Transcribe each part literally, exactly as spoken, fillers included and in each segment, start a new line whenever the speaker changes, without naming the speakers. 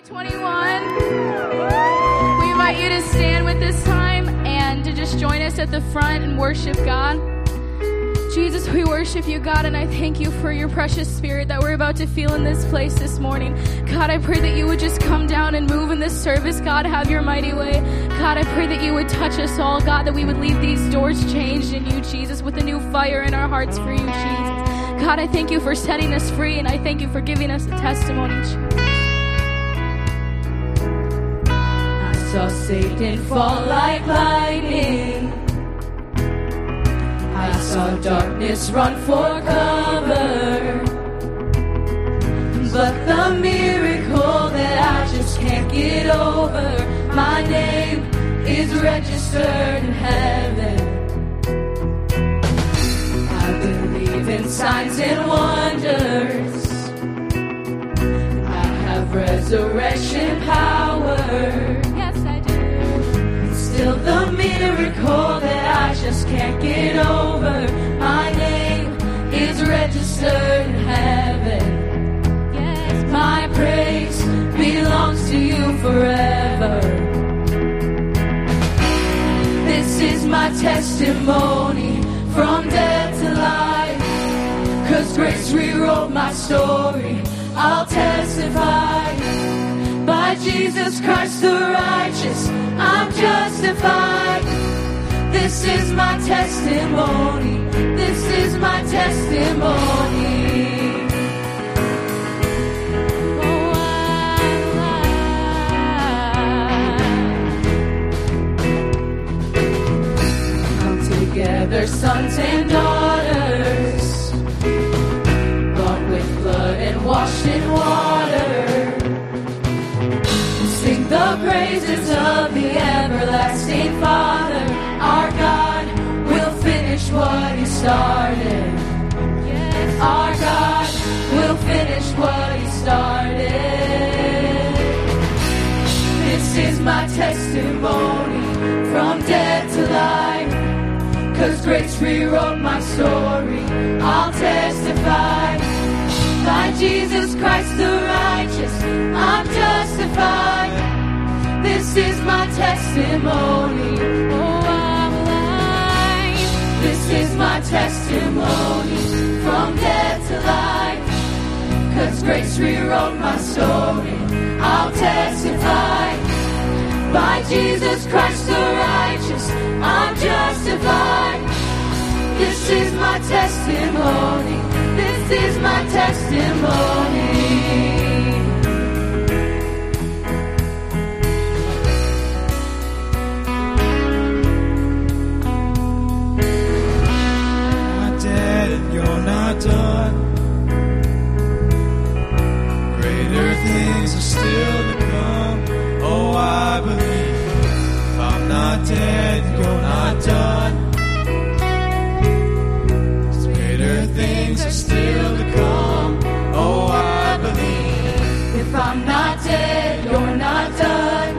twenty-one. We invite you to stand with this time and to just join us at the front and worship God. Jesus, we worship you, God, and I thank you for your precious spirit that we're about to feel in this place this morning. God, I pray that you would just come down and move in this service. God, have your mighty way. God, I pray that you would touch us all. God, that we would leave these doors changed in you, Jesus, with a new fire in our hearts for you, Jesus. God, I thank you for setting us free, and I thank you for giving us a testimony.
I saw Satan fall like lightning. I saw darkness run for cover. But the miracle that I just can't get over, my name is registered in heaven. I believe in signs and wonders. I have resurrection power.
Yes, I do.
Still the miracle that I just can't get over, my name is registered in heaven.
Yes,
my praise belongs to you forever. This is my testimony from death to life, 'cause grace rewrote my story. I'll testify, by Jesus Christ the righteous, I'm justified. This is my testimony. This is my testimony.
oh, I,
I. Come together, sons and daughters, bought with blood and washed in water. Sing the praises of the everlasting Father. Our God will finish what He started.
yes.
Our God will finish what He started. This is my testimony from death to life, 'cause grace rewrote my story. I'll testify, by Jesus Christ the righteous, I'm justified. This is my testimony.
Oh, I'm alive.
This is my testimony from death to life, 'cause grace rewrote my story. I'll testify, by Jesus Christ the righteous, I'm justified. This is my testimony. This is my testimony.
Not dead and you're not done. Greater things are still to come. Oh, I believe. If I'm not dead and you're not done, things are still to come. Oh, I believe.
If I'm not dead, you're not done.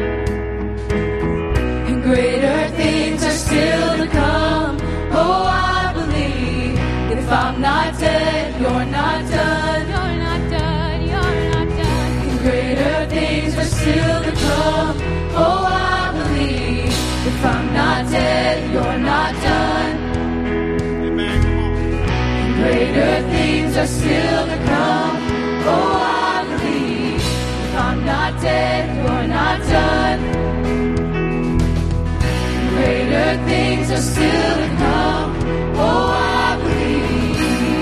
And greater things are still to come. Oh, I believe. If I'm not dead, you're not done.
You're not done. You're not done.
And greater things are still to come. Oh, I believe. If I'm not dead, you're not done. Greater things are still to come. Oh, I believe. If I'm not dead, you're not done. Greater things are still to come. Oh, I believe.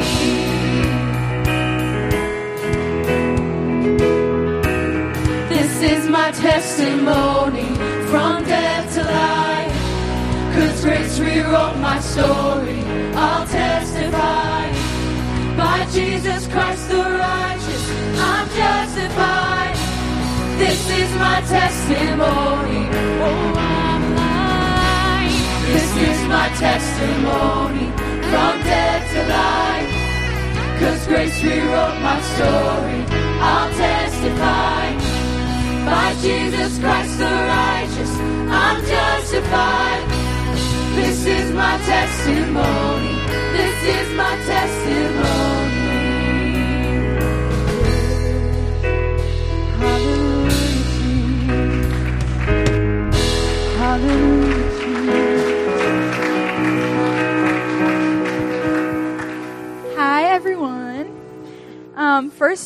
This is my testimony from death to life, 'cause grace rewrote my story. I'll testify, by Jesus Christ the righteous, I'm justified. This is my testimony.
Oh, I'm alive.
This is my testimony from death to life, 'cause grace rewrote my story. I'll testify, by Jesus Christ the righteous, I'm justified. This is my testimony. This is my testimony. Hallelujah.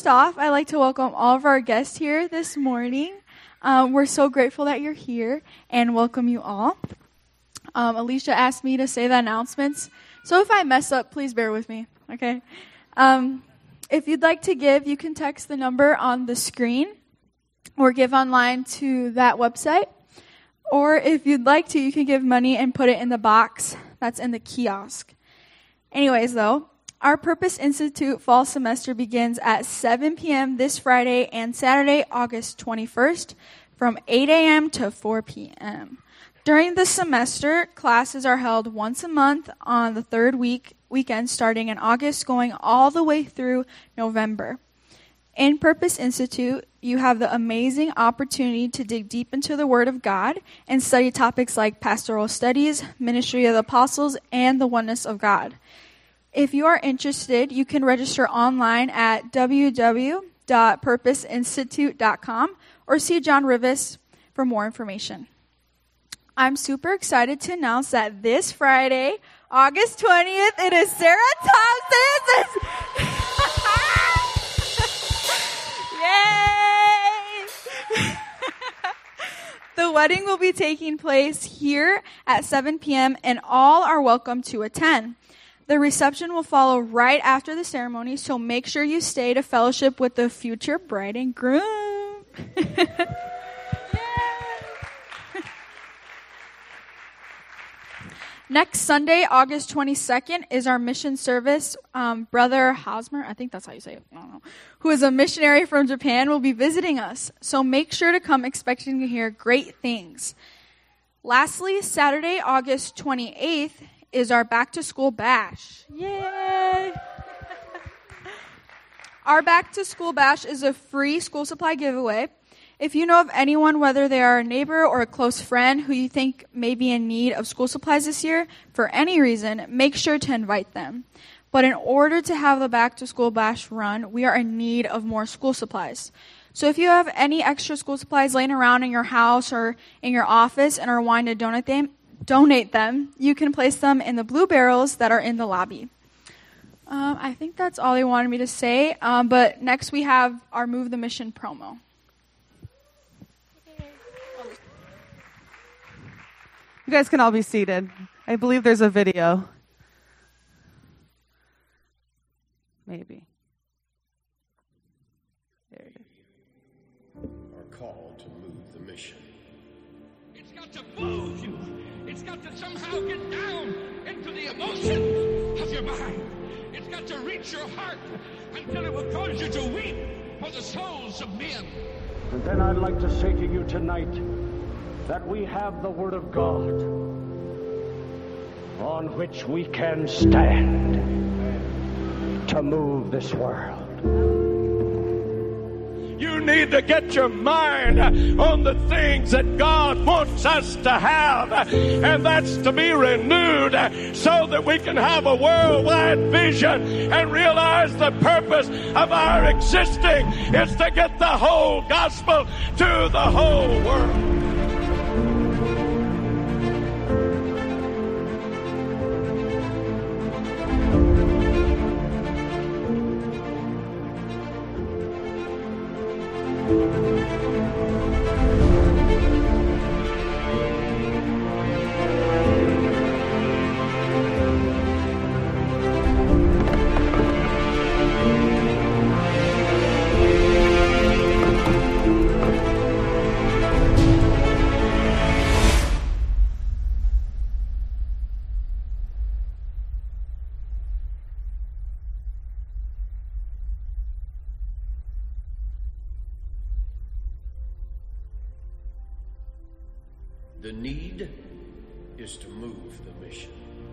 first off, I'd like to welcome all of our guests here this morning. Um, we're so grateful that you're here and welcome you all. Um, Alicia asked me to say the announcements, so if I mess up, please bear with me, okay? Um, if you'd like to give, you can text the number on the screen or give online to that website. Or if you'd like to, you can give money and put it in the box that's in the kiosk. Anyways, though, our Purpose Institute fall semester begins at seven p.m. this Friday and Saturday, August twenty-first, from eight a.m. to four p.m. During the semester, classes are held once a month on the third week weekend starting in August, going all the way through November. In Purpose Institute, you have the amazing opportunity to dig deep into the Word of God and study topics like pastoral studies, ministry of the apostles, and the oneness of God. If you are interested, you can register online at w w w dot purpose institute dot com or see John Rivas for more information. I'm super excited to announce that this Friday, August twentieth, it is Sarah Thompson's. Yay! The wedding will be taking place here at seven p.m. and all are welcome to attend. The reception will follow right after the ceremony, so make sure you stay to fellowship with the future bride and groom. Next Sunday, August twenty-second, is our mission service. Um, Brother Hosmer, I think that's how you say it, I don't know, who is a missionary from Japan, will be visiting us. So make sure to come expecting to hear great things. Lastly, Saturday, August twenty-eighth, is our Back to School Bash. Yay! Our Back to School Bash is a free school supply giveaway. If you know of anyone, whether they are a neighbor or a close friend who you think may be in need of school supplies this year, for any reason, make sure to invite them. But in order to have the Back to School Bash run, we are in need of more school supplies. So if you have any extra school supplies laying around in your house or in your office and are wanting to donate them, donate them, you can place them in the blue barrels that are in the lobby. Um, I think that's all they wanted me to say. Um, but next we have our Move the Mission promo.
You guys can all be seated. I believe there's a video. Maybe. There it is.
Are called to move the mission.
It's got to move you. It's got to somehow get down into the emotions of your mind. It's got to reach your heart until it will cause you to weep for the souls of men.
And then I'd like to say to you tonight that we have the Word of God on which we can stand to move this world.
You need to get your mind on the things that God wants us to have, and that's to be renewed so that we can have a worldwide vision and realize the purpose of our existing is to get the whole gospel to the whole world.
The need is to move the mission.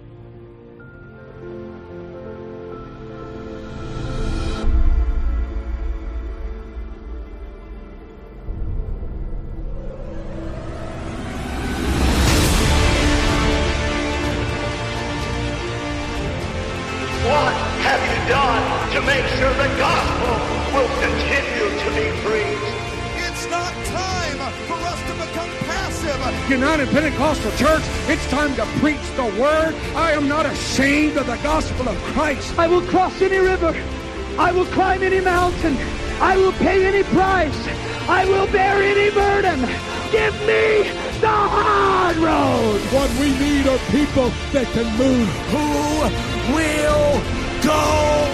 What have you done to make sure the gospel will continue to be preached?
It's not time for us to become passive.
United Pentecostal Church, it's time to preach the word. I am not ashamed of the gospel of Christ.
I will cross any river. I will climb any mountain.
I will pay any price. I will bear any burden. Give me the hard road.
What we need are people that can move. Who will go?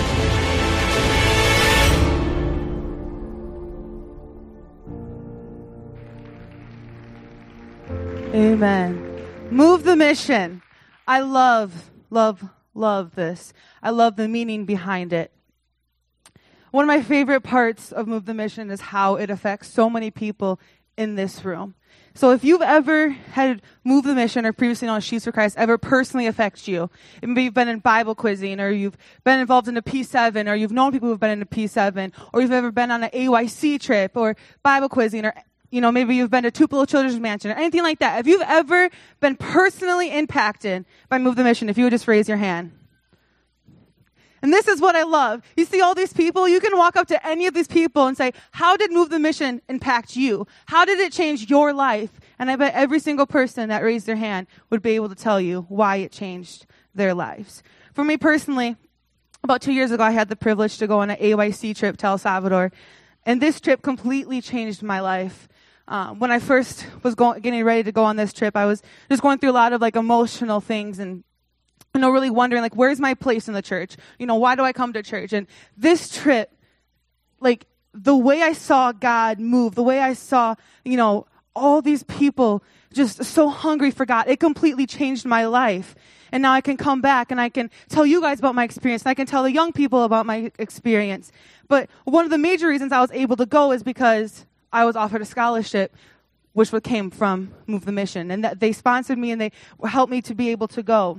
Amen. Move the mission. I love, love, love this. I love the meaning behind it. One of my favorite parts of Move the Mission is how it affects so many people in this room. So if you've ever had Move the Mission or previously known as Sheets for Christ ever personally affect you, maybe you've been in Bible quizzing, or you've been involved in a P seven, or you've known people who've been in a P seven, or you've ever been on an A Y C trip, or Bible quizzing, or you know, maybe you've been to Tupelo Children's Mansion, or anything like that. If you've ever been personally impacted by Move the Mission, if you would just raise your hand. And this is what I love. You see all these people, you can walk up to any of these people and say, how did Move the Mission impact you? How did it change your life? And I bet every single person that raised their hand would be able to tell you why it changed their lives. For me personally, about two years ago, I had the privilege to go on an A Y C trip to El Salvador. And this trip completely changed my life. Um, when I first was going, getting ready to go on this trip, I was just going through a lot of like emotional things and you know, really wondering, like, where's my place in the church? You know, why do I come to church? And this trip, like, the way I saw God move, the way I saw, you know, all these people just so hungry for God, it completely changed my life. And now I can come back and I can tell you guys about my experience, and I can tell the young people about my experience. But one of the major reasons I was able to go is because I was offered a scholarship, which came from Move the Mission. And that they sponsored me and they helped me to be able to go.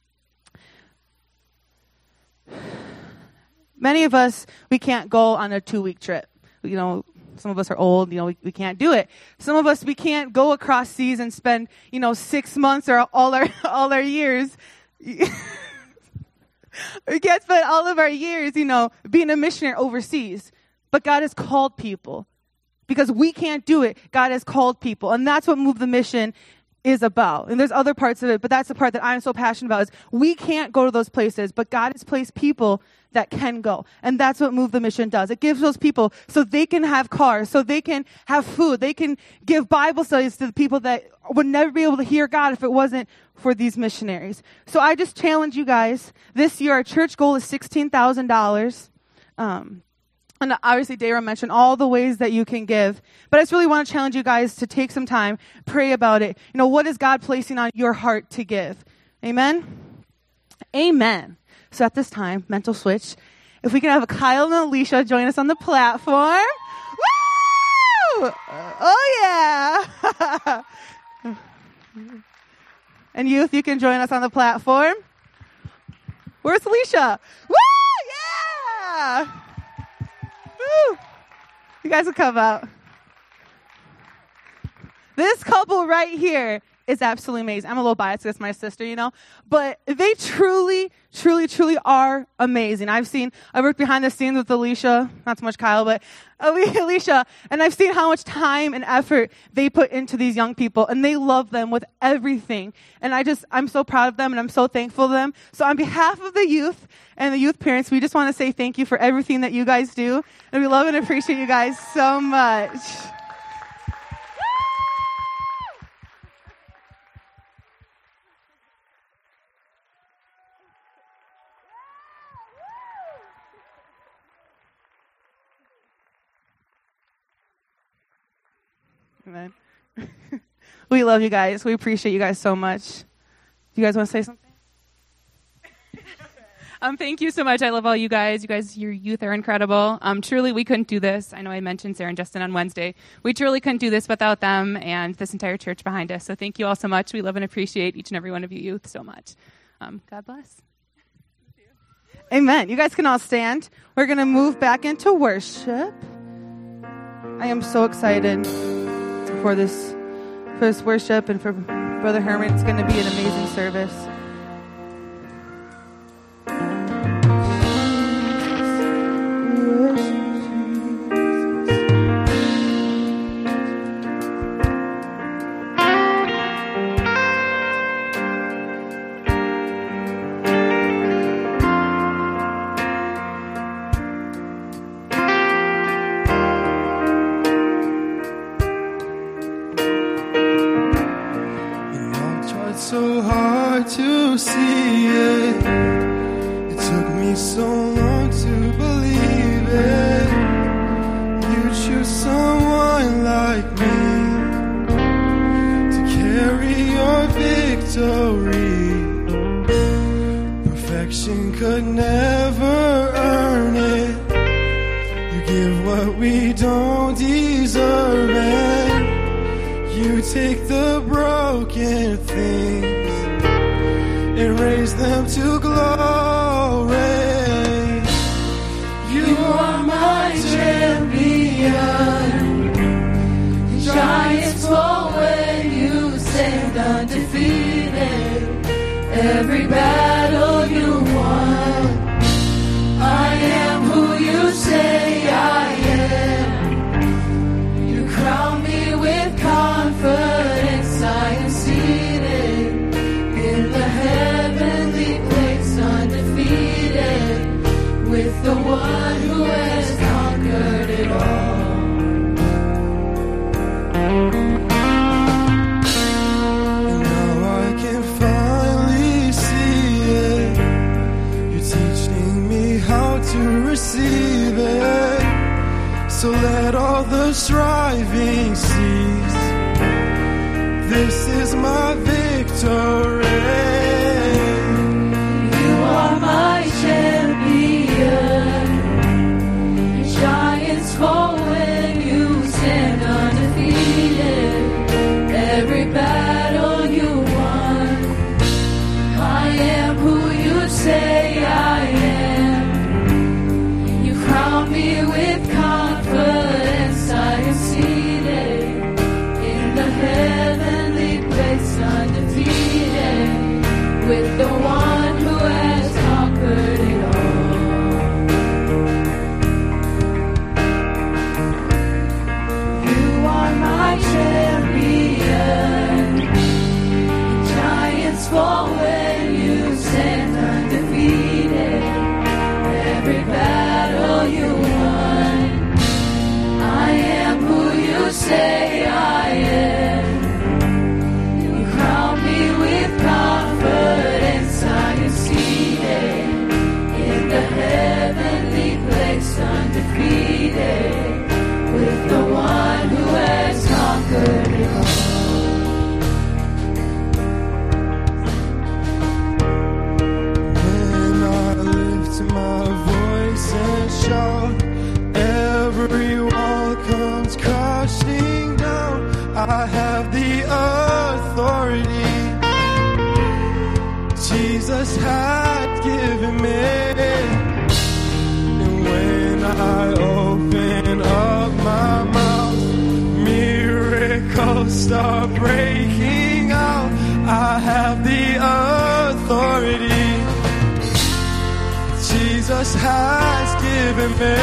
Many of us, we can't go on a two-week trip. You know, some of us are old, you know, we, we can't do it. Some of us, we can't go across seas and spend, you know, six months or all our all our years. We can't spend all of our years, you know, being a missionary overseas. But God has called people. Because we can't do it, God has called people. And that's what Move the Mission is about. And there's other parts of it, but that's the part that I'm so passionate about is we can't go to those places, but God has placed people that can go. And that's what Move the Mission does. It gives those people so they can have cars, so they can have food, they can give Bible studies to the people that would never be able to hear God if it wasn't for these missionaries. So I just challenge you guys. This year, our church goal is sixteen thousand dollars. Um, And obviously, Dara mentioned all the ways that you can give. But I just really want to challenge you guys to take some time, pray about it. You know, what is God placing on your heart to give? Amen? Amen. So at this time, mental switch. If we can have Kyle and Alicia join us on the platform. Woo! Oh, yeah. And youth, you can join us on the platform. Where's Alicia? Woo! Yeah! Woo. You guys will come out. This couple right here is absolutely amazing. I'm a little biased because it's my sister, you know. But they truly, truly, truly are amazing. I've seen, I worked behind the scenes with Alicia, not so much Kyle, but Alicia, and I've seen how much time and effort they put into these young people, and they love them with everything. And I just, I'm so proud of them, and I'm so thankful to them. So on behalf of the youth and the youth parents, we just want to say thank you for everything that you guys do. And we love and appreciate you guys so much. Amen. We love you guys. We appreciate you guys so much. Do you guys want to say something?
Um, thank you so much. I love all you guys. You guys, your youth are incredible. Um, truly, we couldn't do this. I know I mentioned Sarah and Justin on Wednesday. We truly couldn't do this without them and this entire church behind us. So thank you all so much. We love and appreciate each and every one of you youth so much. Um, God bless.
Amen. You guys can all stand. We're going to move back into worship. I am so excited for this, for this worship and for Brother Herman. It's going to be an amazing service.
to see it. It took me so long to believe it. You choose someone like me to carry your victory. Perfection could never earn it. You give what we don't deserve, and you take the broken things and raise them to glory. You are my champion. Giants fall when you stand undefeated. Every battle you won. I am who you say I am. You crown me with confidence. I am seated in the heavenly place, undefeated, with the one who has conquered it all. And now I can finally see it. You're teaching me how to receive it. So let all the striving cease. This is my victory. You are my champion. Giants fall when you stand undefeated. Every battle you won. I am who you say I am. You crown me with confidence. I am seated in the heavenly place, undefeated, with the one who has conquered it all. You are my champion. Giants fall when you stand undefeated. Every battle you won. I am who you say I am. You crown me with confidence. I am seated in the heavenly place, undefeated, with the one who has conquered it all. When I lift my voice and shout, every wall comes crashing down. I have the authority Jesus had given me. And when I open up my mouth, miracles start breaking out. I have the authority Jesus has given me.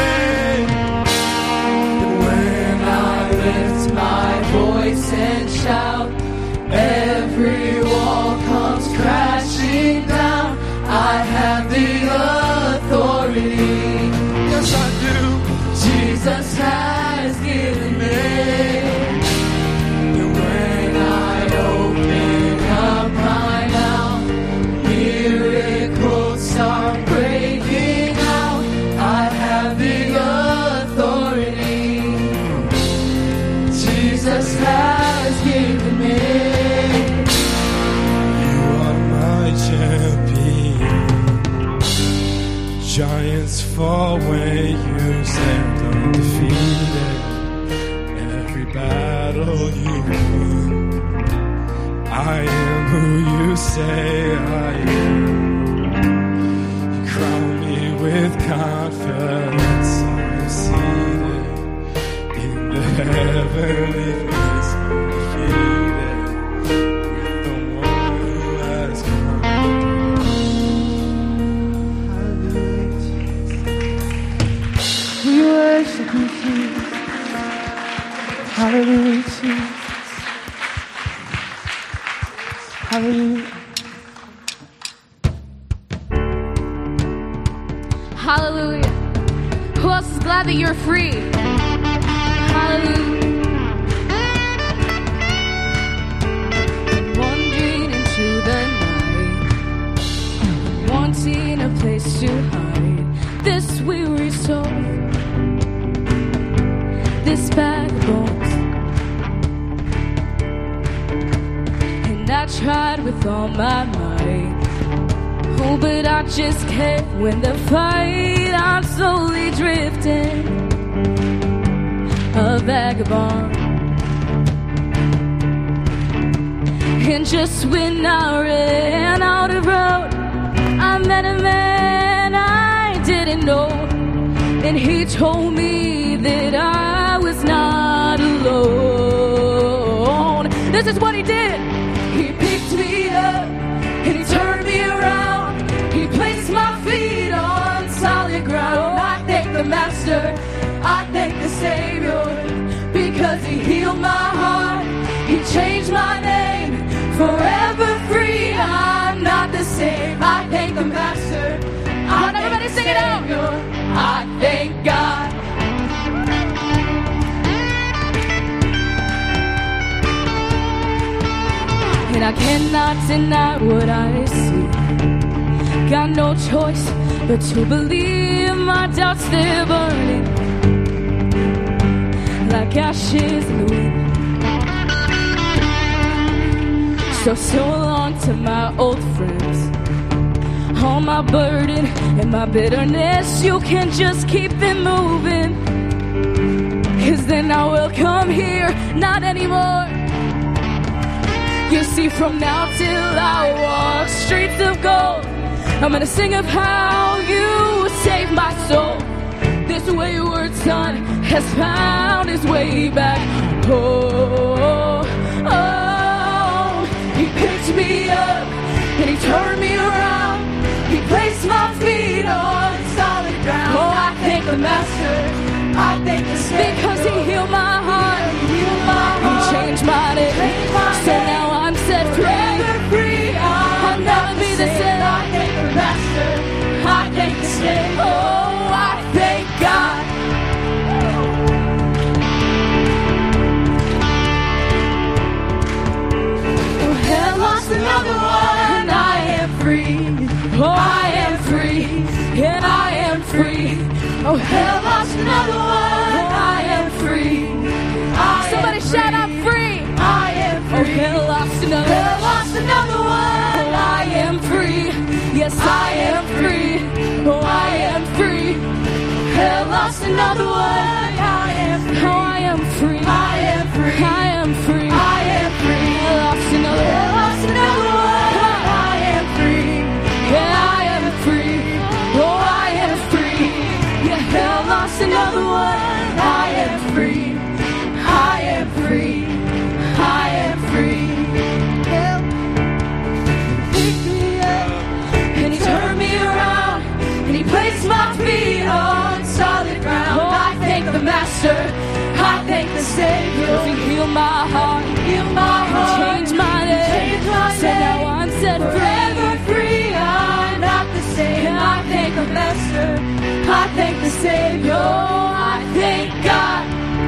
When I lift my voice and shout, every wall comes crashing down. I have the authority. Yes, I do. Jesus has given me. And when I open up my mouth, miracles start breaking out. I have the authority Jesus has given me. You are my champion. Giants fall when you stand undefeated. Every battle you win. I am who you say I am. You crown me with confidence. I'm seated in the heavenly place, undefeated, with the one who has conquered.
We worship you, Jesus. Hallelujah, Jesus. Hallelujah.
Hallelujah. Who else is glad that you're free? Hallelujah. Wandering into the night, I tried with all my might. Oh, but I just can't win the fight. I'm slowly drifting, a vagabond. And just when I ran out of road, I met a man I didn't know. And he told me that I was not alone. This is what he did. He picked me up and he turned me around. He placed my feet on solid ground. I thank the Master, I thank the Savior, because he healed my heart. He changed my name, forever free. I'm not the same. I thank the Master. Come on, everybody sing it out. I thank God. And I cannot deny what I see. Got no choice but to believe. My doubts, they're burning like ashes in the wind. So, so long to my old friends. All my burden and my bitterness, you can just keep it moving. Cause then I will come here, not anymore. You see, from now till I walk streets of gold, I'm gonna sing of how you saved my soul. This wayward son has found his way back. Oh, oh, he picked me up and he turned me around. He placed my feet on solid ground. Oh, I thank the Master, I thank the Savior, because he healed my heart. He healed my heart. He changed my name. Changed my so name. Now I'm set free. Forever free. I'll never be the same. I thank the Master, I thank the Savior. Oh, I thank God. Oh, hell lost another one. I am free. Oh, I am free, and I am free. Oh, hell lost another one. I am free. I Somebody am shout, free. I'm free. I am free. Oh, hell lost another. Hell lost another one. I am free. Yes, I am free. Oh, I am free. Hell lost another one. I am free. Oh, I am free. I am free. I am free. I am free. Hell lost another. Hell lost another one. I am free. Yeah, I am free. Oh, I am free. Yeah, hell lost another one. I am free. I am free. I am free. Hell picked me up and he turned me around and he placed my feet on solid ground. Oh, I thank the Master. I thank the Savior. He healed my heart. He healed my heart. He changed my name. So now I'm set forever free. I'm not the same. I thank the Master. I thank the Savior. I thank God.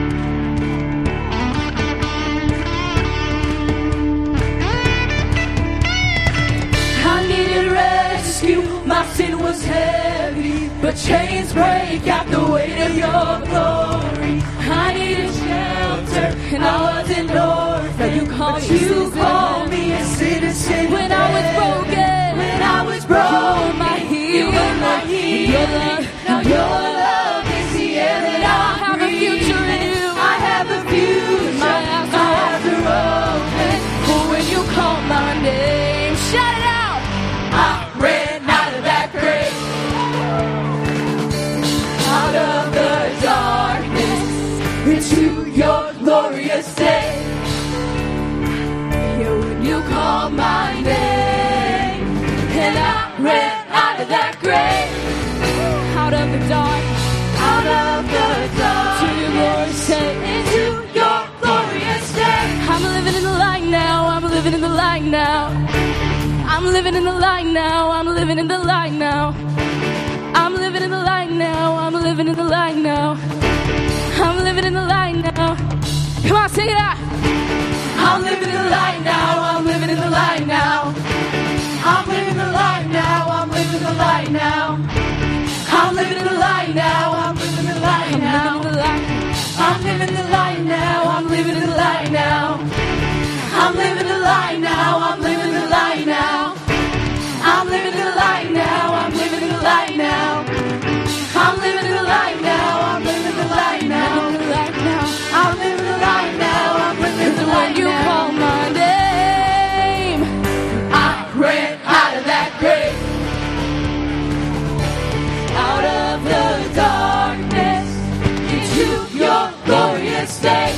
I needed rescue. My sin was heavy, but chains break at the weight of your glory. I needed shelter, and I was an orphan. You called, you called me a citizen. When I was broken, when I was broken, you were my healer. You were my healer. Now your love is the air that I have breathe. A future in you. I have a future. My eyes are open. For when you call my name, shout it out. I ran out of that grave, out of the darkness, into your glorious day. Yeah, when you call my name, and I ran out of that grave, out of the dark, out of the dark, to your glorious day, into your glorious day. I'm living in the light now. I'm living in the light now. I'm living in the light now. I'm living in the light now. I'm living in the light now. I'm living in the light now. I'm living in the light now. Come on, sing it out. I'm living in the light now. I'm living in the light now. I'm living in the light now. I'm living in the light now. I'm living in the light now. I'm living in the light now. I'm living in the light now. I'm living in the light now. I'm living in the light now.
now. I'm living the light now. I'm living the light now. I'm living the light now. I'm living the light now. I'm living the light now. I'm living the light now. I'm living the light now. When you call my name, I ran out of that grave, out of the darkness into your glorious day.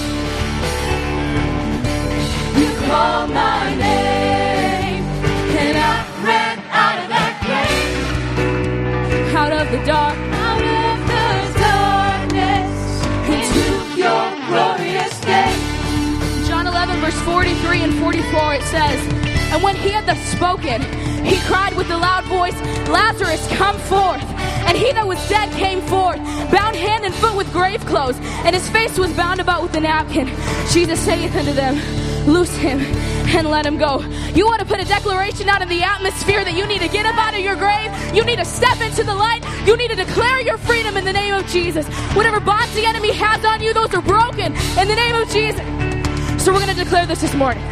You call my name, and I ran out of that grave, out of the dark, out of the darkness into your glorious day.
John eleven, verse forty-three and forty-four, it says, and when he had thus spoken, he cried with a loud voice, Lazarus, come forth. And he that was dead came forth, bound hand and foot with grave clothes, and his face was bound about with a napkin. Jesus saith unto them, loose him and let him go. You want to put a declaration out in the atmosphere that you need to get up out of your grave. You need to step into the light. You need to declare your freedom in the name of Jesus. Whatever bonds the enemy has on you, those are broken in the name of Jesus. So we're going to declare this this morning.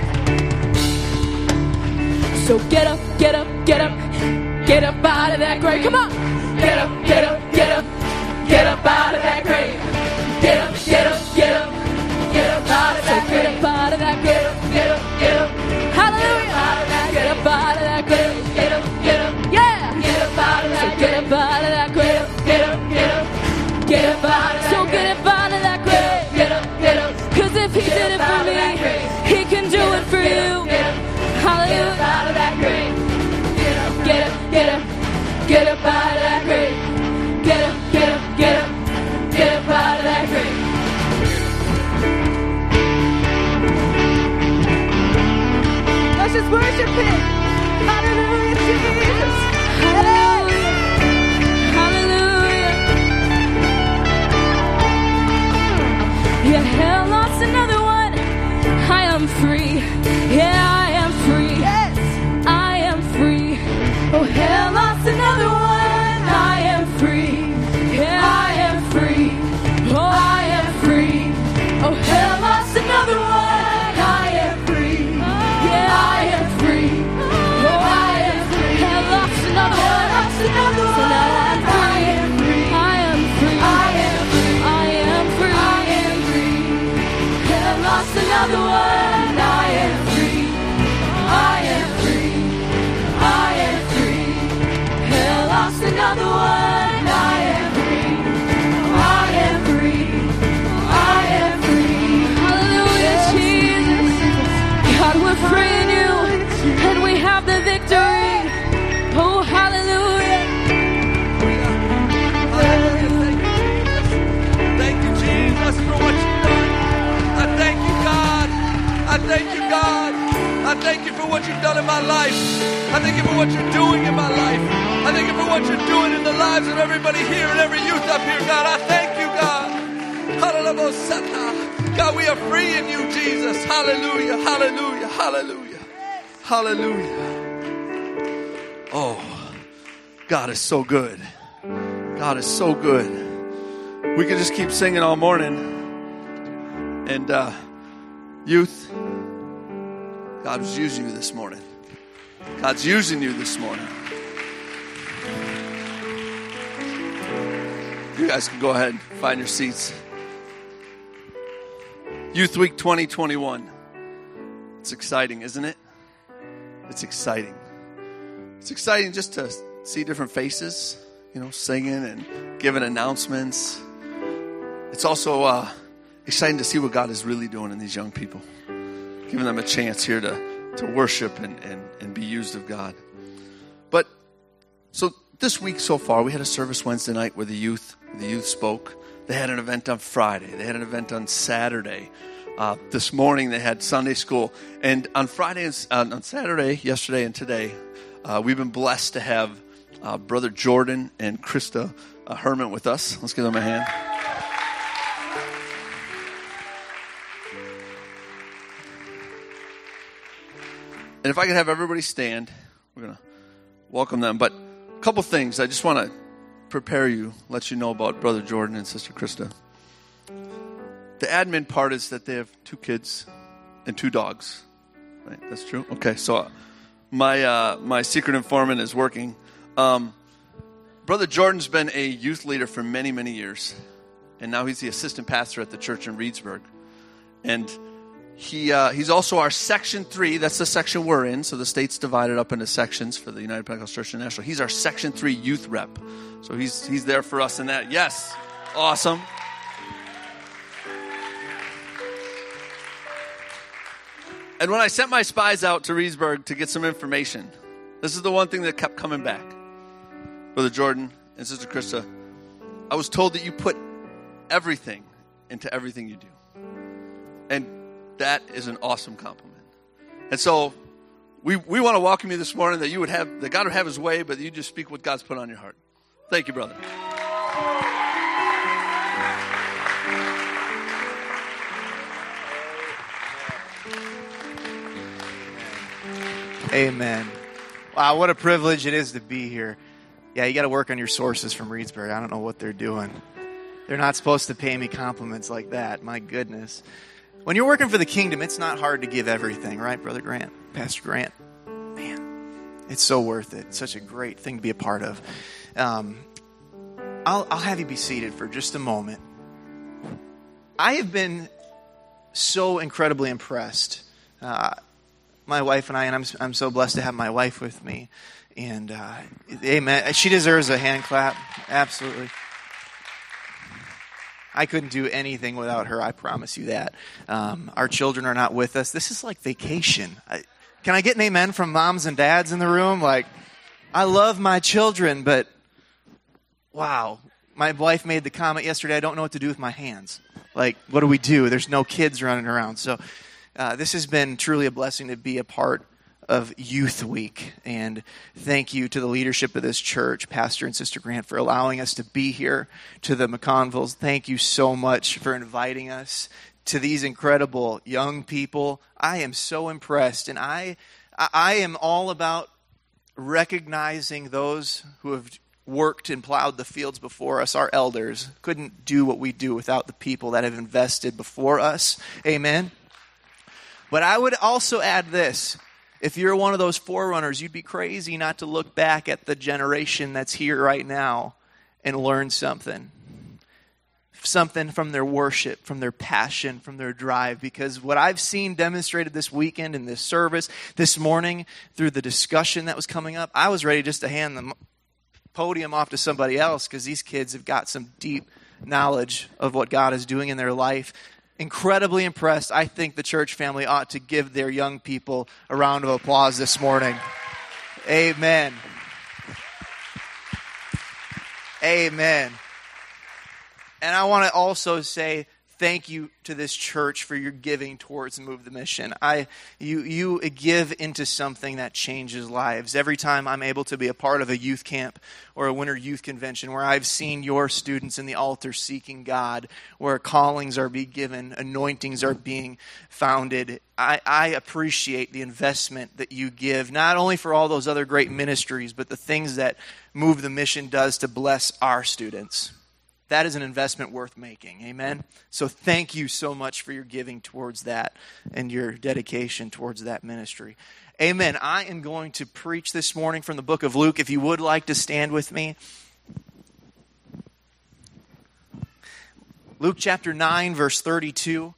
So get up, get up, get up, get up out of that grave. Come on.
Get up, get up, get up, get up out of that grave. Get up, get up, get up, get up out of that grave.
Get up out of that grave.
Get up, get up,
hallelujah.
Get up out of that grave. Get up, get up,
yeah.
Get up out of that grave.
Get up out of that grave.
Get up, get up, get up out of that grave.
So get up out of that grave.
Get up, get up.
Cause if he did it for me, he can do it for you. Hallelujah.
Get up out of that grave. Get up, get up, get up. Get up out of that grave. Get up, get up, get up. Get up out of that grave.
Let's just worship him. Hallelujah, Jesus.
Hallelujah. Hallelujah. Yeah, hell lost another one. I am free. Yeah, I am free.
Yes.
I am free. Oh, hell lost another one. I am free. Yeah, I am free. Oh, I am free. Oh, hell lost another one. I am free. Yeah, I am free. Oh, I am free. Hell lost another one. So now I'm free. I am free. I am free. I am free. I am free. Hell lost another one. I am free. I am free. I am free. Hell lost another one. I am free. I am free. I am free. Hallelujah, Jesus. God, we're free in you, and we have the victory. Oh, hallelujah.
Thank you, Jesus, for what you've done. I thank you, God. I thank you, God. I thank you for what you've done in my life. I thank you for what you're doing in my life. I thank you for what you're doing in the lives of everybody here and every youth up here, God. I thank you, God. Hallelujah. God, we are free in you, Jesus. Hallelujah, hallelujah, hallelujah, hallelujah. Oh, God is so good. God is so good. We could just keep singing all morning. And uh, youth, God was using you this morning. God's using you this morning. You guys can go ahead and find your seats. Youth Week twenty twenty-one. It's exciting, isn't it? It's exciting. It's exciting just to see different faces, you know, singing and giving announcements. It's also uh, exciting to see what God is really doing in these young people. Giving them a chance here to, to worship and, and, and be used of God. But, so this week so far, we had a service Wednesday night where the youth, the youth spoke. They had an event on Friday. They had an event on Saturday. Uh, this morning they had Sunday school. And on Friday and uh, on Saturday, yesterday and today, uh, we've been blessed to have uh, Brother Jordan and Krista uh, Herman with us. Let's give them a hand. And if I could have everybody stand, we're going to welcome them. But a couple things. I just want to prepare you, let you know about Brother Jordan and Sister Krista. The admin part is that they have two kids and two dogs. Right? That's true. Okay, so my uh, my secret informant is working. Um, Brother Jordan's been a youth leader for many, many years, and now he's the assistant pastor at the church in Reedsburg. And he uh, he's also our Section three. That's the section we're in. So the state's divided up into sections for the United Pentecostal Church International. He's our Section three youth rep. So he's he's there for us in that. Yes, awesome. And when I sent my spies out to Reedsburg to get some information, this is the one thing that kept coming back. Brother Jordan and Sister Krista, I was told that you put everything into everything you do. And that is an awesome compliment. And so we we want to welcome you this morning, that you would have, that God would have his way, but you just speak what God's put on your heart. Thank you, brother.
Amen. Wow, what a privilege it is to be here. Yeah, you got to work on your sources from Reedsburg. I don't know what they're doing. They're not supposed to pay me compliments like that. My goodness. When you're working for the kingdom, it's not hard to give everything, right, Brother Grant? Pastor Grant? Man, it's so worth it. It's such a great thing to be a part of. Um, I'll, I'll have you be seated for just a moment. I have been so incredibly impressed. Uh, my wife and I, and I'm, I'm so blessed to have my wife with me. And, uh, amen. She deserves a hand clap. Absolutely. I couldn't do anything without her, I promise you that. Um, our children are not with us. This is like vacation. I, can I get an amen from moms and dads in the room? Like, I love my children, but wow. My wife made the comment yesterday, I don't know what to do with my hands. Like, what do we do? There's no kids running around. So uh, this has been truly a blessing to be a part of Youth Week. And thank you to the leadership of this church, Pastor and Sister Grant, for allowing us to be here. To the McConvilles, thank you so much for inviting us. To these incredible young people, I am so impressed. And I, I am all about recognizing those who have worked and plowed the fields before us. Our elders couldn't do what we do without the people that have invested before us. Amen. But I would also add this. If you're one of those forerunners, you'd be crazy not to look back at the generation that's here right now and learn something. Something from their worship, from their passion, from their drive. Because what I've seen demonstrated this weekend in this service, this morning, through the discussion that was coming up, I was ready just to hand the podium off to somebody else, because these kids have got some deep knowledge of what God is doing in their life. Incredibly impressed. I think the church family ought to give their young people a round of applause this morning. Amen. Amen. And I want to also say thank you to this church for your giving towards Move the Mission. I, you, you give into something that changes lives. Every time I'm able to be a part of a youth camp or a winter youth convention where I've seen your students in the altar seeking God, where callings are being given, anointings are being founded, I, I appreciate the investment that you give, not only for all those other great ministries, but the things that Move the Mission does to bless our students. That is an investment worth making. Amen? So thank you so much for your giving towards that and your dedication towards that ministry. Amen. I am going to preach this morning from the book of Luke. If you would like to stand with me. Luke chapter nine, verse thirty-two.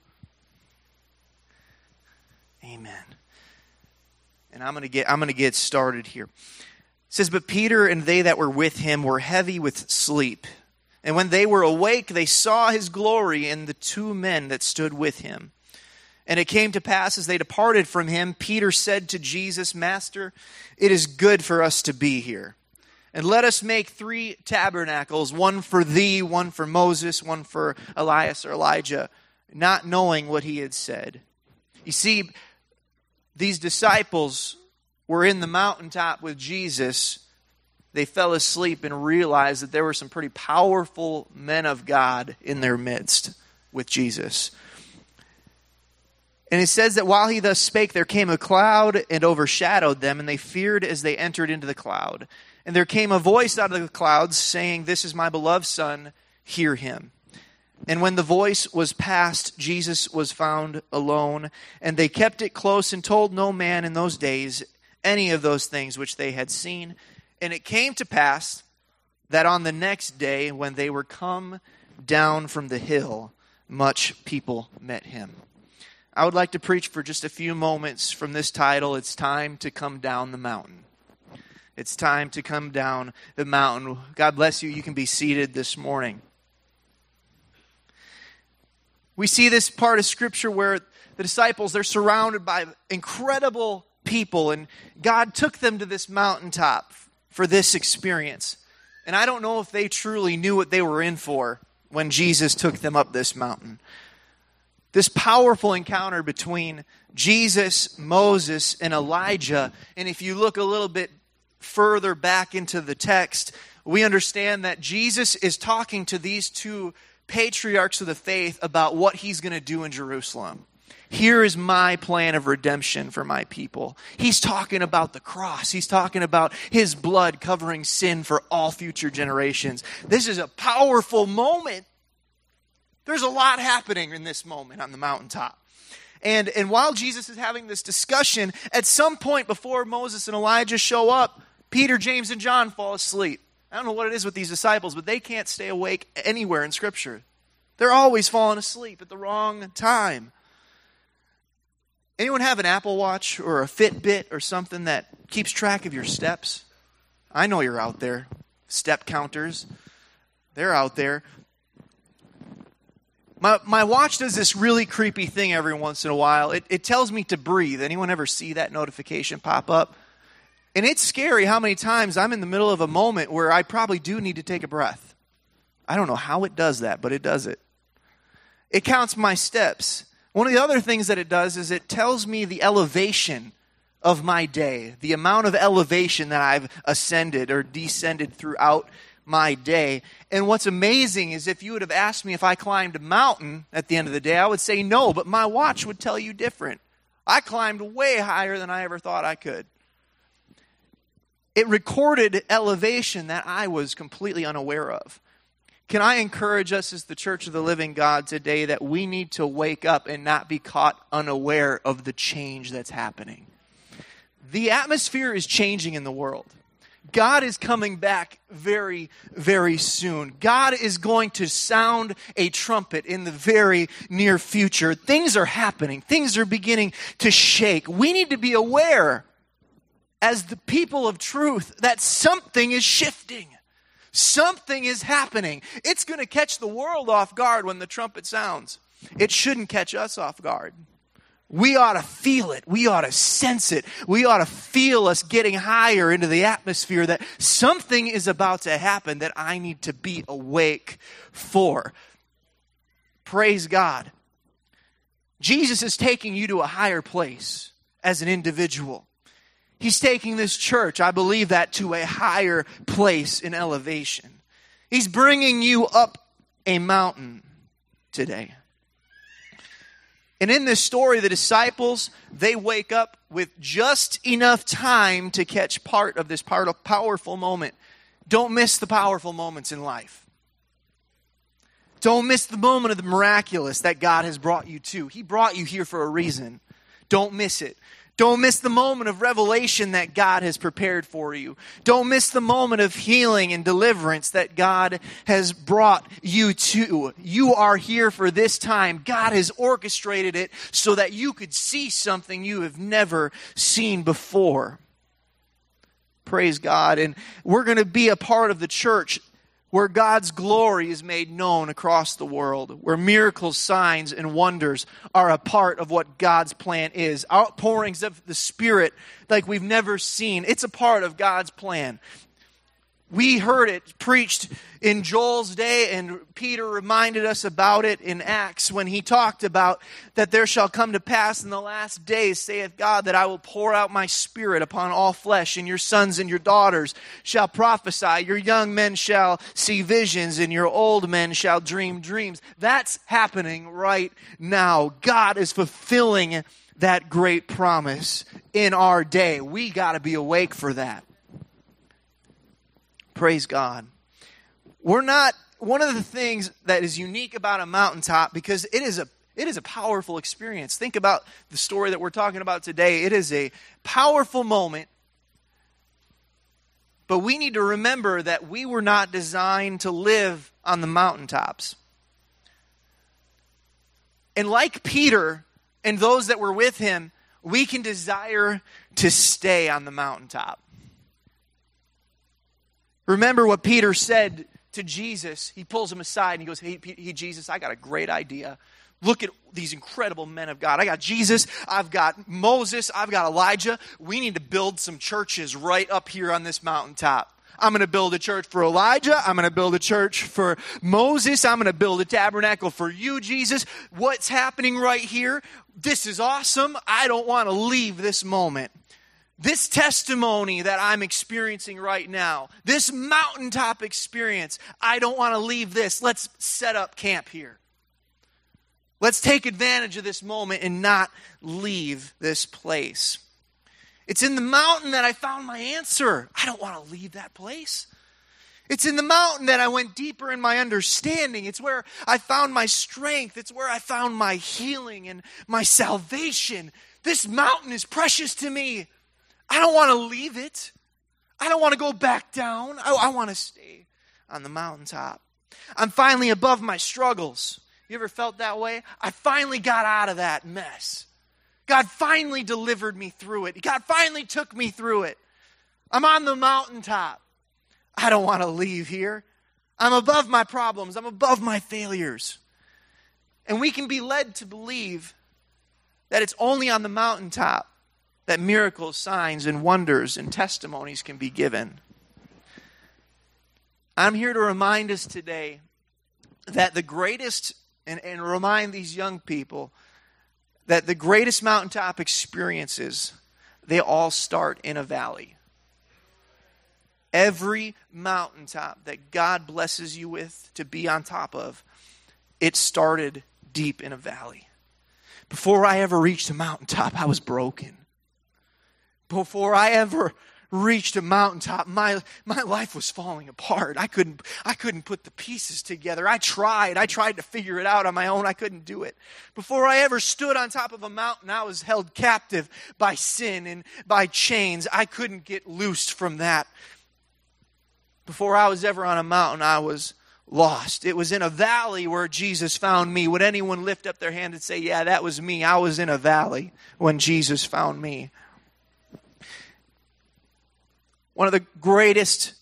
Amen. And I'm going to get I'm going to get started here. It says, "But Peter and they that were with him were heavy with sleep. And when they were awake, they saw his glory and the two men that stood with him. And it came to pass, as they departed from him, Peter said to Jesus, Master, it is good for us to be here. And let us make three tabernacles, one for thee, one for Moses, one for Elias or Elijah, not knowing what he had said." You see, these disciples were in the mountaintop with Jesus. They fell asleep and realized that there were some pretty powerful men of God in their midst with Jesus. And it says that while he thus spake, there came a cloud and overshadowed them, and they feared as they entered into the cloud. And there came a voice out of the clouds saying, "This is my beloved Son, hear him." And when the voice was past, Jesus was found alone. And they kept it close and told no man in those days any of those things which they had seen. And it came to pass that on the next day, when they were come down from the hill, much people met him. I would like to preach for just a few moments from this title, It's Time to Come Down the Mountain. It's time to come down the mountain. God bless you. You can be seated this morning. We see this part of Scripture where the disciples, they're surrounded by incredible people, and God took them to this mountaintop for this experience. And I don't know if they truly knew what they were in for when Jesus took them up this mountain. This powerful encounter between Jesus, Moses, and Elijah, and if you look a little bit further back into the text, we understand that Jesus is talking to these two patriarchs of the faith about what he's going to do in Jerusalem. Here is my plan of redemption for my people. He's talking about the cross. He's talking about his blood covering sin for all future generations. This is a powerful moment. There's a lot happening in this moment on the mountaintop. And, and while Jesus is having this discussion, at some point before Moses and Elijah show up, Peter, James, and John fall asleep. I don't know what it is with these disciples, but they can't stay awake anywhere in Scripture. They're always falling asleep at the wrong time. Anyone have an Apple Watch or a Fitbit or something that keeps track of your steps? I know you're out there. Step counters. They're out there. My my watch does this really creepy thing every once in a while. It, it tells me to breathe. Anyone ever see that notification pop up? And it's scary how many times I'm in the middle of a moment where I probably do need to take a breath. I don't know how it does that, but it does it. It counts my steps. One of the other things that it does is it tells me the elevation of my day, the amount of elevation that I've ascended or descended throughout my day. And what's amazing is if you would have asked me if I climbed a mountain at the end of the day, I would say no, but my watch would tell you different. I climbed way higher than I ever thought I could. It recorded elevation that I was completely unaware of. Can I encourage us as the Church of the Living God today that we need to wake up and not be caught unaware of the change that's happening? The atmosphere is changing in the world. God is coming back very, very soon. God is going to sound a trumpet in the very near future. Things are happening. Things are beginning to shake. We need to be aware as the people of truth that something is shifting. Something is happening. It's going to catch the world off guard when the trumpet sounds. It shouldn't catch us off guard. We ought to feel it. We ought to sense it. We ought to feel us getting higher into the atmosphere that something is about to happen that I need to be awake for. Praise God. Jesus is taking you to a higher place as an individual. He's taking this church, I believe that, to a higher place in elevation. He's bringing you up a mountain today. And in this story, the disciples, they wake up with just enough time to catch part of this part of powerful moment. Don't miss the powerful moments in life. Don't miss the moment of the miraculous that God has brought you to. He brought you here for a reason. Don't miss it. Don't miss the moment of revelation that God has prepared for you. Don't miss the moment of healing and deliverance that God has brought you to. You are here for this time. God has orchestrated it so that you could see something you have never seen before. Praise God. And we're going to be a part of the church where God's glory is made known across the world, where miracles, signs, and wonders are a part of what God's plan is. Outpourings of the Spirit like we've never seen. It's a part of God's plan. We heard it preached in Joel's day, and Peter reminded us about it in Acts when he talked about that there shall come to pass in the last days, saith God, that I will pour out my Spirit upon all flesh, and your sons and your daughters shall prophesy, your young men shall see visions, and your old men shall dream dreams. That's happening right now. God is fulfilling that great promise in our day. We got to be awake for that. Praise God. We're not one of the things that is unique about a mountaintop, because it is a it is a powerful experience. Think about the story that we're talking about today. It is a powerful moment. But we need to remember that we were not designed to live on the mountaintops. And like Peter and those that were with him, we can desire to stay on the mountaintop. Remember what Peter said to Jesus. He pulls him aside and he goes, hey, hey Jesus, I got a great idea. Look at these incredible men of God. I got Jesus, I've got Moses, I've got Elijah. We need to build some churches right up here on this mountaintop. I'm going to build a church for Elijah. I'm going to build a church for Moses. I'm going to build a tabernacle for you, Jesus. What's happening right here? This is awesome. I don't want to leave this moment. This testimony that I'm experiencing right now, this mountaintop experience, I don't want to leave this. Let's set up camp here. Let's take advantage of this moment and not leave this place. It's in the mountain that I found my answer. I don't want to leave that place. It's in the mountain that I went deeper in my understanding. It's where I found my strength. It's where I found my healing and my salvation. This mountain is precious to me. I don't want to leave it. I don't want to go back down. I, I want to stay on the mountaintop. I'm finally above my struggles. You ever felt that way? I finally got out of that mess. God finally delivered me through it. God finally took me through it. I'm on the mountaintop. I don't want to leave here. I'm above my problems. I'm above my failures. And we can be led to believe that it's only on the mountaintop that miracles, signs, and wonders and testimonies can be given. I'm here to remind us today that the greatest, and, and remind these young people, that the greatest mountaintop experiences, they all start in a valley. Every mountaintop that God blesses you with to be on top of, it started deep in a valley. Before I ever reached a mountaintop, I was broken. Before I ever reached a mountaintop, my my life was falling apart. I couldn't I couldn't put the pieces together. I tried. I tried to figure it out on my own. I couldn't do it. Before I ever stood on top of a mountain, I was held captive by sin and by chains. I couldn't get loosed from that. Before I was ever on a mountain, I was lost. It was in a valley where Jesus found me. Would anyone lift up their hand and say, yeah, that was me. I was in a valley when Jesus found me. One of the greatest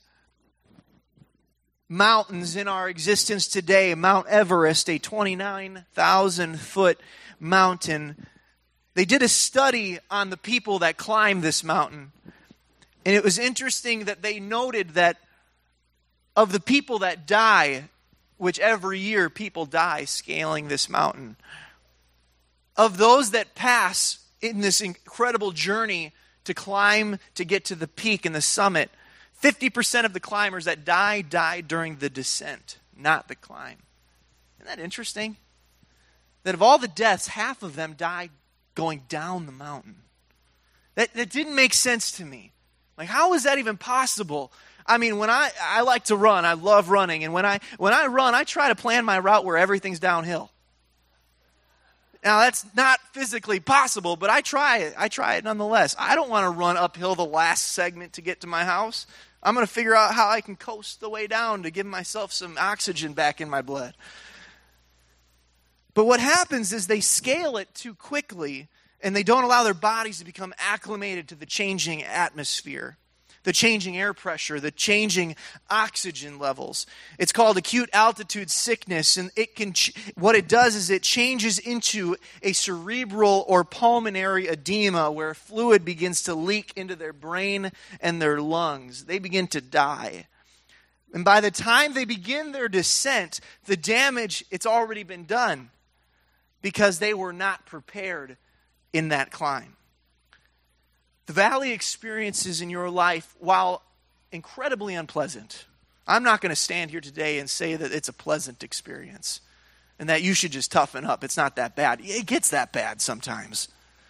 mountains in our existence today, Mount Everest, a twenty-nine thousand foot mountain. They did a study on the people that climbed this mountain. And it was interesting that they noted that of the people that die, which every year people die scaling this mountain, of those that pass in this incredible journey to climb, to get to the peak and the summit, fifty percent of the climbers that die, die during the descent, not the climb. Isn't that interesting? That of all the deaths, half of them died going down the mountain. That, that didn't make sense to me. Like, how is that even possible? I mean, when I, I like to run, I love running, and when I when I run, I try to plan my route where everything's downhill. Now, that's not physically possible, but I try it. I try it nonetheless. I don't want to run uphill the last segment to get to my house. I'm going to figure out how I can coast the way down to give myself some oxygen back in my blood. But what happens is they scale it too quickly, and they don't allow their bodies to become acclimated to the changing atmosphere, the changing air pressure, the changing oxygen levels. It's called acute altitude sickness, and it can. Ch- what it does is it changes into a cerebral or pulmonary edema where fluid begins to leak into their brain and their lungs. They begin to die. And by the time they begin their descent, the damage, it's already been done because they were not prepared in that climb. The valley experiences in your life, while incredibly unpleasant, I'm not going to stand here today and say that it's a pleasant experience and that you should just toughen up. It's not that bad. It gets that bad sometimes.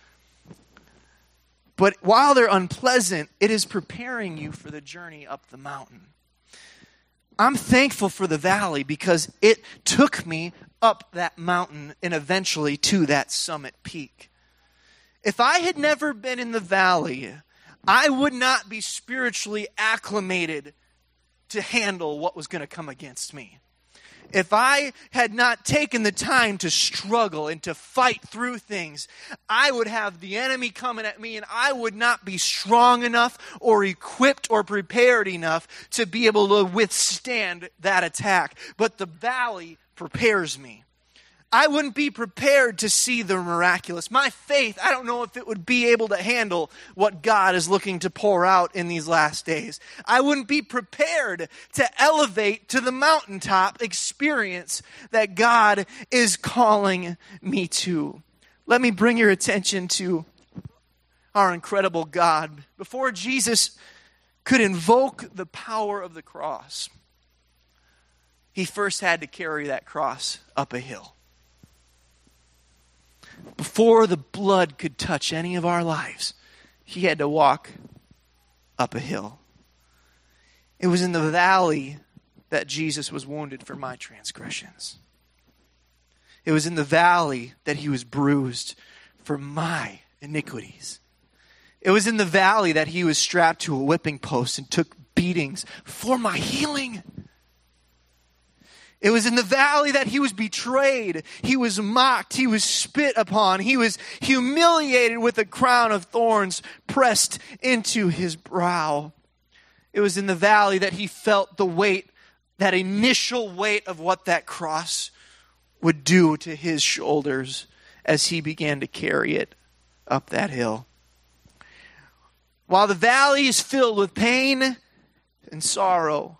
But while they're unpleasant, it is preparing you for the journey up the mountain. I'm thankful for the valley because it took me up that mountain and eventually to that summit peak. If I had never been in the valley, I would not be spiritually acclimated to handle what was going to come against me. If I had not taken the time to struggle and to fight through things, I would have the enemy coming at me and I would not be strong enough or equipped or prepared enough to be able to withstand that attack. But the valley prepares me. I wouldn't be prepared to see the miraculous. My faith, I don't know if it would be able to handle what God is looking to pour out in these last days. I wouldn't be prepared to elevate to the mountaintop experience that God is calling me to. Let me bring your attention to our incredible God. Before Jesus could invoke the power of the cross, he first had to carry that cross up a hill. Before the blood could touch any of our lives, he had to walk up a hill. It was in the valley that Jesus was wounded for my transgressions. It was in the valley that he was bruised for my iniquities. It was in the valley that he was strapped to a whipping post and took beatings for my healing. It was in the valley that he was betrayed, he was mocked, he was spit upon, he was humiliated with a crown of thorns pressed into his brow. It was in the valley that he felt the weight, that initial weight of what that cross would do to his shoulders as he began to carry it up that hill. While the valley is filled with pain and sorrow,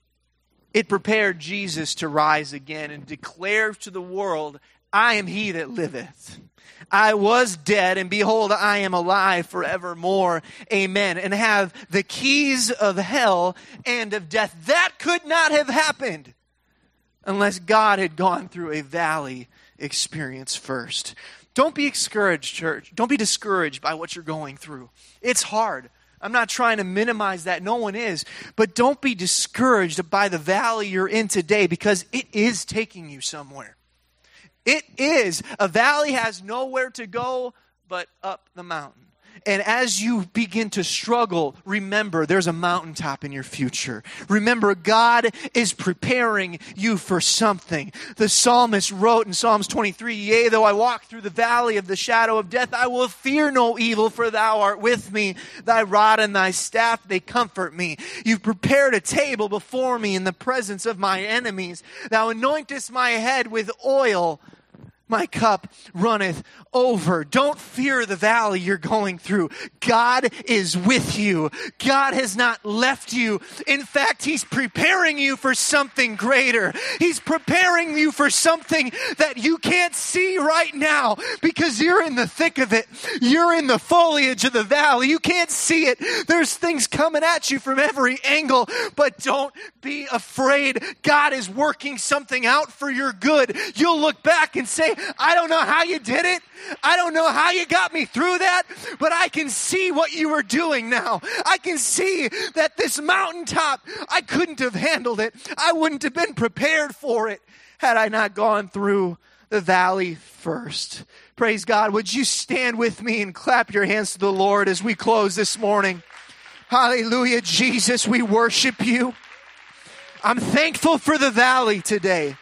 it prepared Jesus to rise again and declare to the world, I am he that liveth. I was dead, and behold, I am alive forevermore. Amen. And have the keys of hell and of death. That could not have happened unless God had gone through a valley experience first. Don't be discouraged, church. Don't be discouraged by what you're going through. It's hard. I'm not trying to minimize that. No one is. But don't be discouraged by the valley you're in today because it is taking you somewhere. It is. A valley has nowhere to go but up the mountain. And as you begin to struggle, remember there's a mountaintop in your future. Remember God is preparing you for something. The psalmist wrote in Psalms twenty-three, Yea, though I walk through the valley of the shadow of death, I will fear no evil, for thou art with me. Thy rod and thy staff, they comfort me. You've prepared a table before me in the presence of my enemies. Thou anointest my head with oil. My cup runneth over. Don't fear the valley you're going through. God is with you. God has not left you. In fact, he's preparing you for something greater. He's preparing you for something that you can't see right now because you're in the thick of it. You're in the foliage of the valley. You can't see it. There's things coming at you from every angle, but don't be afraid. God is working something out for your good. You'll look back and say, I don't know how you did it. I don't know how you got me through that, but I can see what you were doing now. I can see that this mountaintop, I couldn't have handled it. I wouldn't have been prepared for it had I not gone through the valley first. Praise God. Would you stand with me and clap your hands to the Lord as we close this morning? Hallelujah. Jesus, we worship you. I'm thankful for the valley today.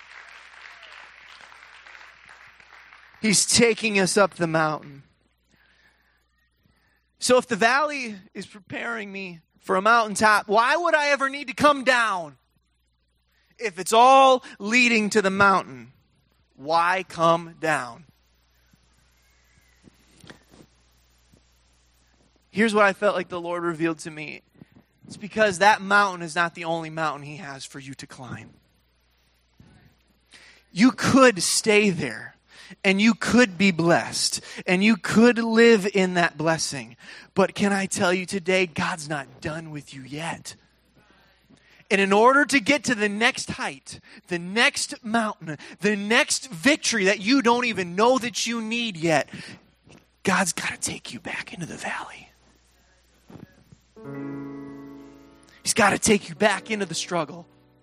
He's taking us up the mountain. So if the valley is preparing me for a mountaintop, why would I ever need to come down? If it's all leading to the mountain, why come down? Here's what I felt like the Lord revealed to me. It's because that mountain is not the only mountain he has for you to climb. You could stay there. And you could be blessed. And you could live in that blessing. But can I tell you today, God's not done with you yet. And in order to get to the next height, the next mountain, the next victory that you don't even know that you need yet, God's got to take you back into the valley. He's got to take you back into the struggle.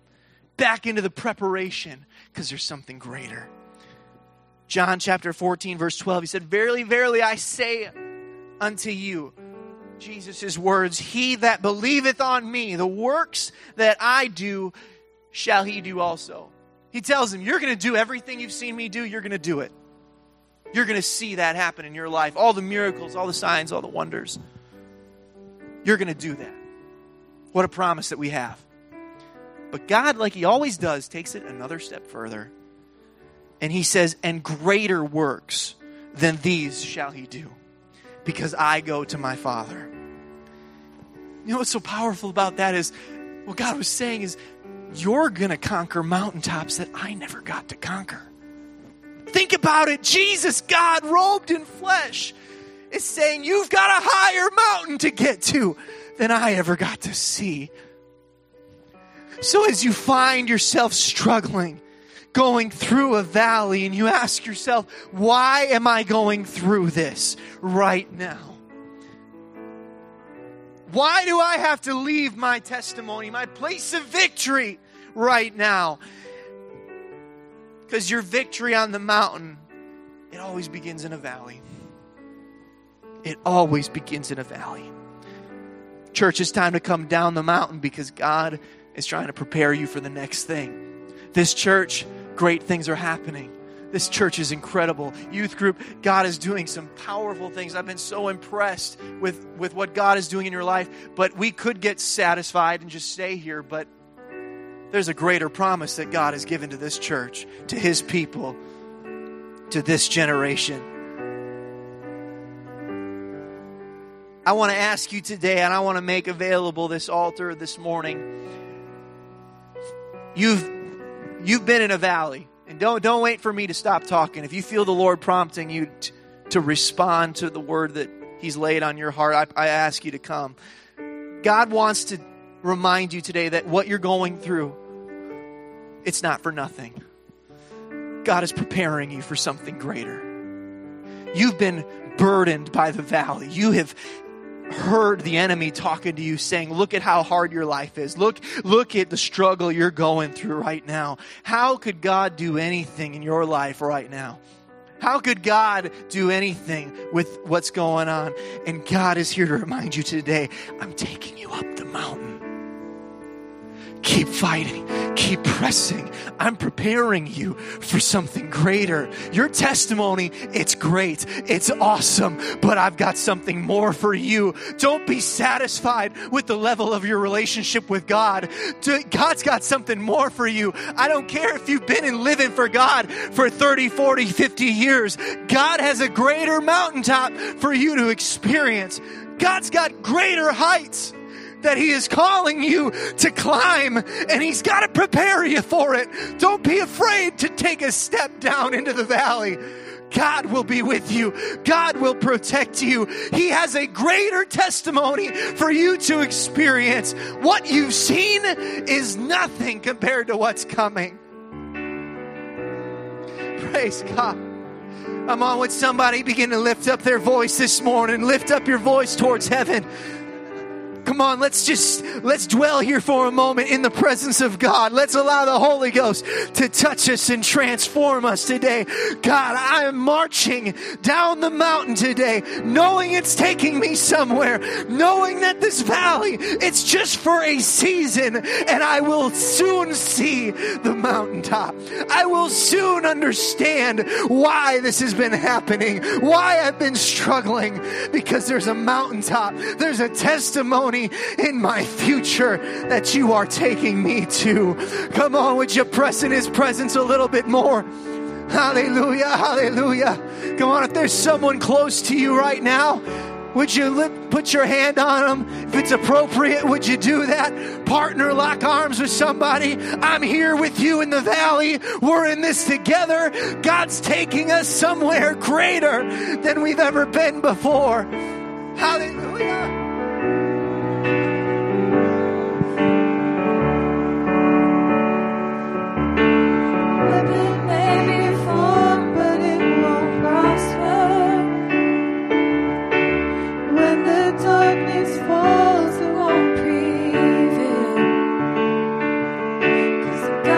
back into the preparation because there's something greater. John chapter fourteen, verse twelve, he said, verily, verily, I say unto you, Jesus' words, he that believeth on me, the works that I do, shall he do also. He tells him, you're going to do everything you've seen me do, you're going to do it. You're going to see that happen in your life. All the miracles, all the signs, all the wonders. You're going to do that. What a promise that we have. But God, like he always does, takes it another step further. And he says, and greater works than these shall he do, because I go to my Father. You know what's so powerful about that is, what God was saying is, you're going to conquer mountaintops that I never got to conquer. Think about it. Jesus, God robed in flesh, is saying, you've got a higher mountain to get to than I ever got to see. So as you find yourself struggling, going through a valley, and you ask yourself, why am I going through this right now? Why do I have to leave my testimony, my place of victory right now? Because your victory on the mountain, it always begins in a valley. It always begins in a valley. Church, it's time to come down the mountain because God is trying to prepare you for the next thing. This church, great things are happening. This church is incredible. Youth group, God is doing some powerful things. I've been so impressed with, with what God is doing in your life. But we could get satisfied and just stay here. But there's a greater promise that God has given to this church, to his people, to this generation. I want to ask you today, and I want to make available this altar this morning. You've, you've been in a valley. And don't, don't wait for me to stop talking. If you feel the Lord prompting you t- to respond to the word that he's laid on your heart, I, I ask you to come. God wants to remind you today that what you're going through, it's not for nothing. God is preparing you for something greater. You've been burdened by the valley. You have heard the enemy talking to you saying, look at how hard your life is. Look, look at the struggle you're going through right now. How could God do anything in your life right now? How could God do anything with what's going on? And God is here to remind you today, I'm taking you up the mountain. Keep fighting. Keep pressing. I'm preparing you for something greater. Your testimony, it's great. It's awesome. But I've got something more for you. Don't be satisfied with the level of your relationship with God. God's got something more for you. I don't care if you've been in living for God for thirty, forty, fifty years. God has a greater mountaintop for you to experience. God's got greater heights that he is calling you to climb, and he's got to prepare you for it. Don't be afraid to take a step down into the valley. God will be with you. God will protect you. He has a greater testimony for you to experience. What you've seen is nothing compared to what's coming. Praise God. I'm on with somebody. Begin to lift up their voice this morning. Lift up your voice towards heaven. Come on, let's just, let's dwell here for a moment in the presence of God. Let's allow the Holy Ghost to touch us and transform us today. God, I am marching down the mountain today, knowing it's taking me somewhere, knowing that this valley, it's just for a season, and I will soon see the mountaintop. I will soon understand why this has been happening, why I've been struggling, because there's a mountaintop, there's a testimony in my future that you are taking me to. Come on, would you press in his presence a little bit more? Hallelujah, hallelujah. Come on, if there's someone close to you right now, would you lift, put your hand on them? If it's appropriate, would you do that? Partner, lock arms with somebody. I'm here with you in the valley. We're in this together. God's taking us somewhere greater than we've ever been before. Hallelujah.
Darkness falls, it won't prevail. 'Cause God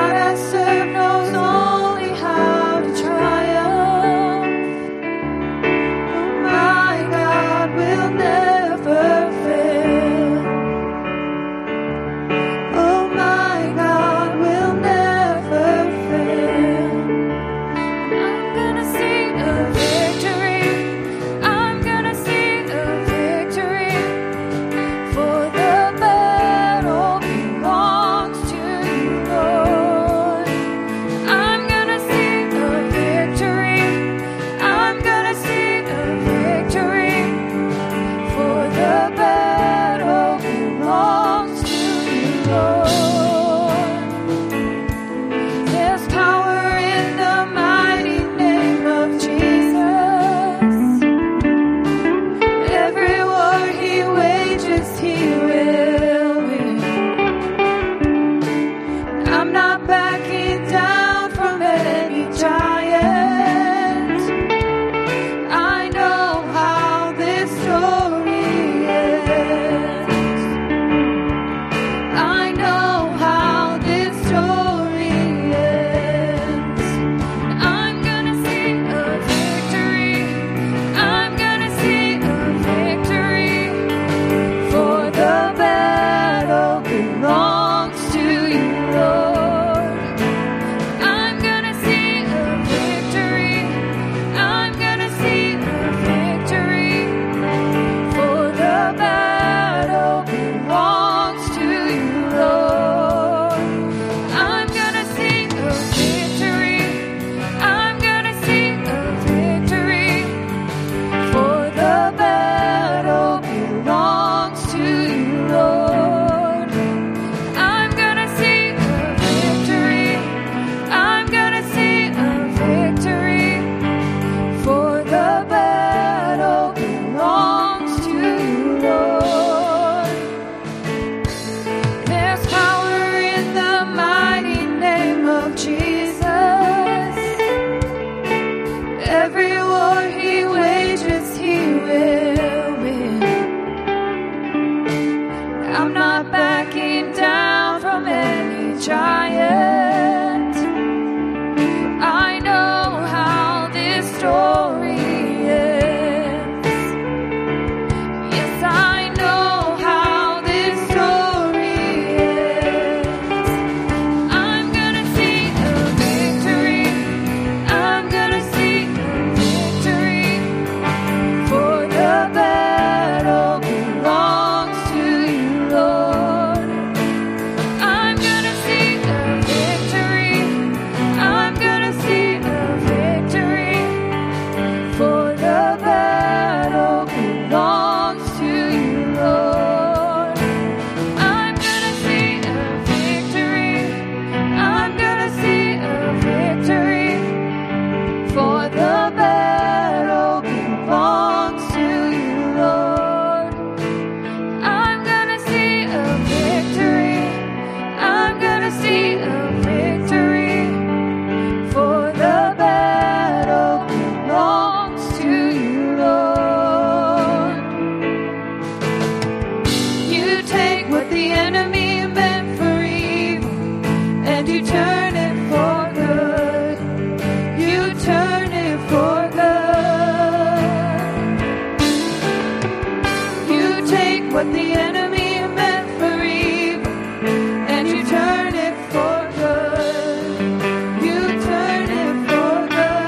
what the enemy meant for evil, and you turn it for good. You turn it for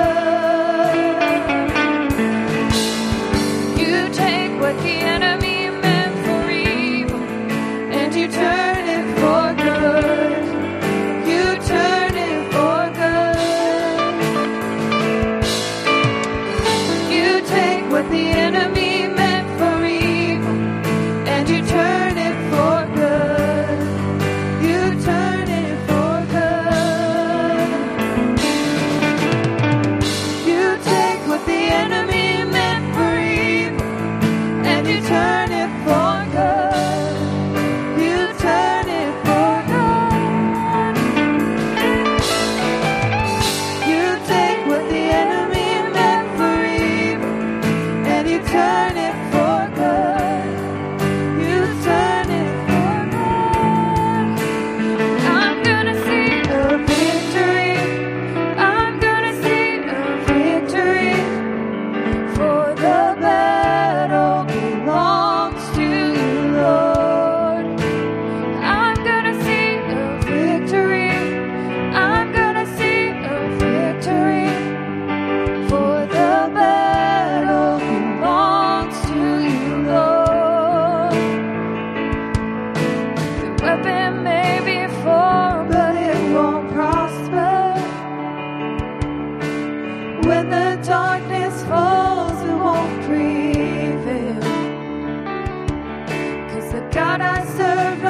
good. You take what the enemy meant for evil, and you turn it for good. You turn it for good. You take what the enemy meant for evil, and you turn it for good. You turn it for good. You take what the enemy meant for evil, and you turn it for good. You turn it for good. You take what the enemy meant for evil, and you turn it for good. You turn it for good. I'm gonna see a victory. I'm gonna see a victory. For the battle belongs to you, Lord. I'm gonna see a victory. I'm gonna see a victory. For the battle belongs to you, Lord. The weapon may be formed, but it won't prosper. When the darkness falls, it won't prevail. 'Cause the God I serve